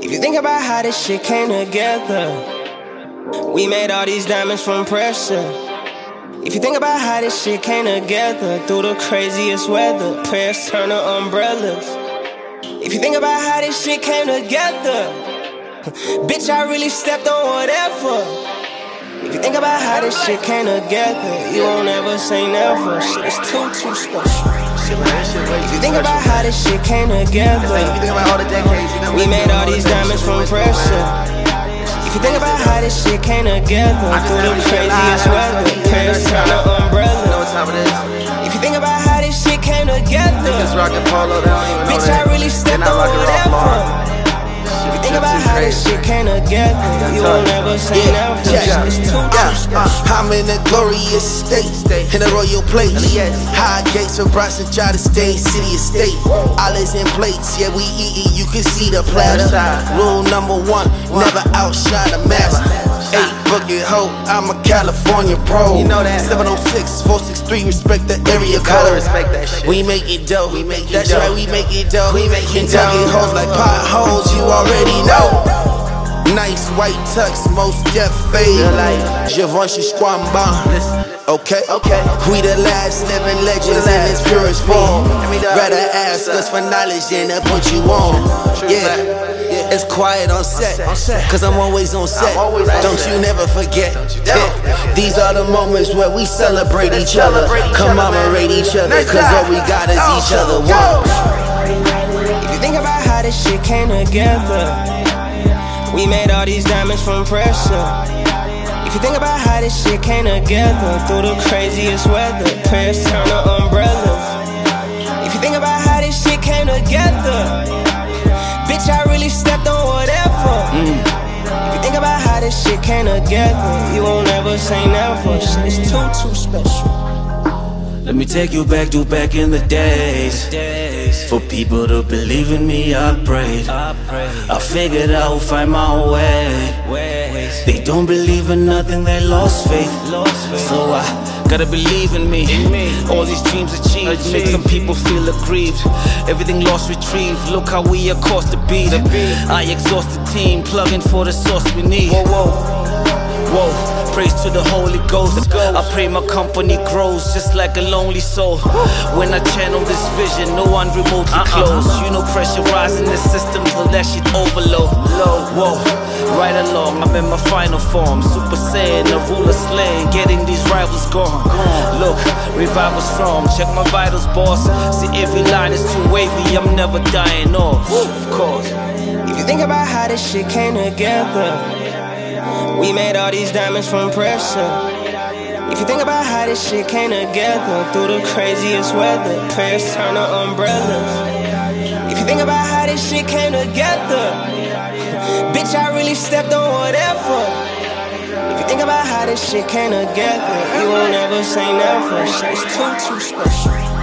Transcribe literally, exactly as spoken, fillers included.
If you think about how this shit came together, we made all these diamonds from pressure. If you think about how this shit came together, through the craziest weather, prayers turn to umbrellas. If you think about how this shit came together, bitch, I really stepped on whatever. If you think about how this shit came together, you won't ever say never. Shit is too, too special. If you think about how this shit came together, we made all these diamonds from pressure. If you think about how this shit came together, through the craziest weather, prayers turn to umbrellas. If you think about how this shit came together, bitch, I really stepped on whatever. If you think about how this shit came together, you won't ever say never. It's too, too special. I'm in a glorious state, in a royal place. High gates from Bronson, try to stay, city estate. Olives and plates, yeah, we eatin', you can see the platter. Rule number one, never outshine the master. Eight bucket hoe, I'm a California pro. seven oh six, four six three, respect the area code. We make it dope, that's right, we make it dope. And ducking hoes like potholes, you already know. Nice white tux, most deaf fade. Givenchy Squamba. Okay, okay. We the last living legends in its purest form. Rather ask us for knowledge than to put you on. Yeah, it's quiet on set, cause I'm always on set. Don't you never forget. Yeah. These are the moments where we celebrate each other, commemorate each other, cause all we got is each other. Whoa. If you think about how this shit came together, we made all these diamonds from pressure. If you think about how this shit came together, through the craziest weather, prayers turn to umbrellas. If you think about how this shit came together, bitch, I really stepped on whatever. Mm. If you think about how this shit came together, you won't ever say never. Shit is too, too special. Let me take you back to back in the days. For people to believe in me, I prayed. I figured I would find my way. They don't believe in nothing, they lost faith. So I gotta believe in me. All these dreams achieved, make some people feel aggrieved. Everything lost, retrieved. Look how we across the beat. I exhaust the team, plugging for the source we need. Whoa, whoa. Whoa, praise to the Holy Ghost. I pray my company grows just like a lonely soul. When I channel this vision, no one remotely close. You know pressure rising the system till that shit overload. Whoa, right along, I'm in my final form. Super Saiyan, the ruler slaying, getting these rivals gone. Look, revival strong, check my vitals, boss. See every line is too wavy, I'm never dying off. Of course. If you think about how this shit came together, we made all these diamonds from pressure. If you think about how this shit came together, through the craziest weather, prayers turn to umbrellas. If you think about how this shit came together, bitch, I really stepped on whatever. If you think about how this shit came together, you won't ever say never. Shit is too, too special.